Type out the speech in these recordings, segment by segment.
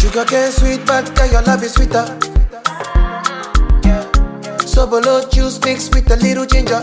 Sugar cane sweet, but girl, your love is sweeter. Sobolo juice mixed with a little ginger.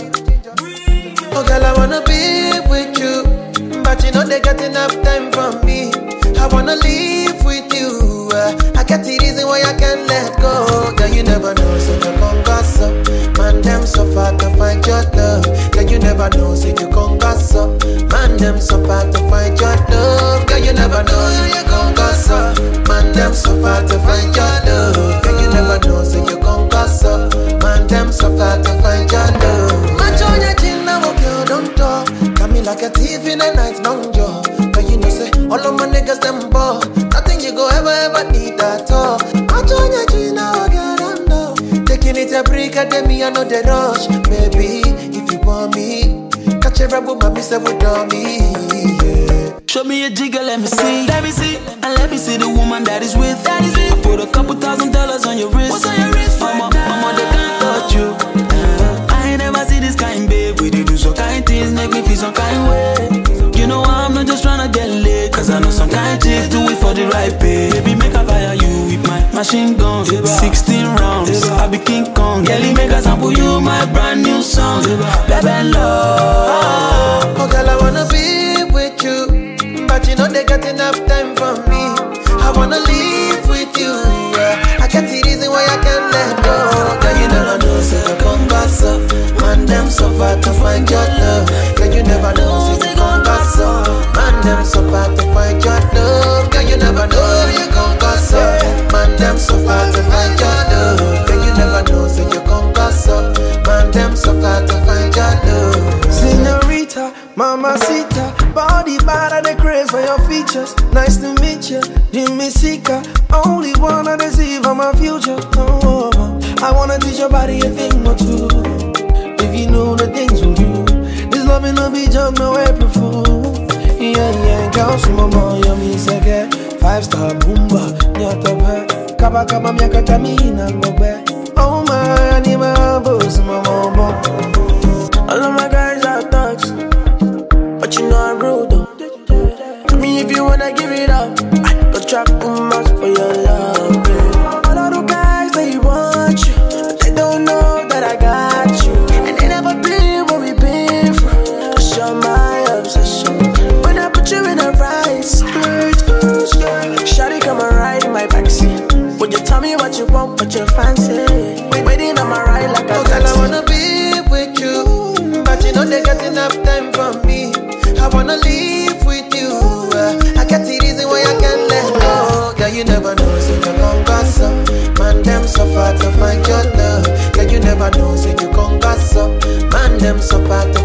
Oh girl, I wanna be with you, but you know they got enough time from me. I wanna live with you. I get the reason why I can't let go. Girl, you never know, so you gon' gossip. Man, them so far to find your love. Girl, you never know, so you gon' gossip. Man, them so far to find your love. Girl, you never know, you gon' gossip. Man, them so far to find your love. Girl, you never know, so you gon' gossip. Man, them so far to find your love. Match on your chin now, girl, don't talk. Got me like a thief in the night, long jaw. But you know, say, all of my niggas, them ball. Nothing you go ever need at all. Match on your chin now, girl, don't know. Taking it a break, I me, I know the rush. Maybe, if you want me, catch a rebel, mommy, say, with me, yeah. Show me a jigger, let me see. Let me see. And let me see the woman that is with. I put a couple $1,000 on your wrist. What's on your wrist? Mama, they can't touch you. I ain't never see this kind, babe. We do some kind things, make me feel some kind way. You know I'm not just tryna get laid, cause I know some kind chicks do it for the right pay. Baby, make I fire you with my machine gun. 16 rounds, I be King Kong. Girlie, make I sample you my brand new song. Baby, love. Oh girl, I wanna be with you, but you know they got enough time for me. I wanna live with you, I get the reason why I can't let go. Girl, you never know, so you gon' gossip. Man, them so far to find your love. Girl, you never know, so you gon' gossip. Man, them so far to find your love. Girl, you never know, you gon' gossip. Man, them so far to find your love. Girl, you never know, so you gon' gossip. Man, them so far to find your love. Senorita, mamacita, body bad and the craze for your features. Nice to meet you, Jimmy Sika. Only wanna deceive on my future. Oh, I wanna teach your body a thing or two. If you know the things we do, this love ain't no be joke, no April Fool. Yeah, girl, some more, you mean sege. 5-star boomba, nyata kaba kaba miaka tamina ngobe. Oh my, I need my boss, mama. All of my guys are thugs, but you know I'm rude though. I mean, if you wanna give it up, I go trap too much for your love, babe. All of the guys, they want you, but they don't know that I got you. And they never been where we been from. Cause you're my obsession. When I put you in a right skirt, shawty come and ride in my backseat. Would you tell me what you want, what you fancy? Waiting on my ride like a taxi. Girl, I wanna be with you, but you know they got enough time for me. I wanna live with you, I get the reason why I can't let go. Girl, you never know, so you gon' gossip. Man, them so far to find your love. Girl, you never know, so you gon' gossip. Man, them so far to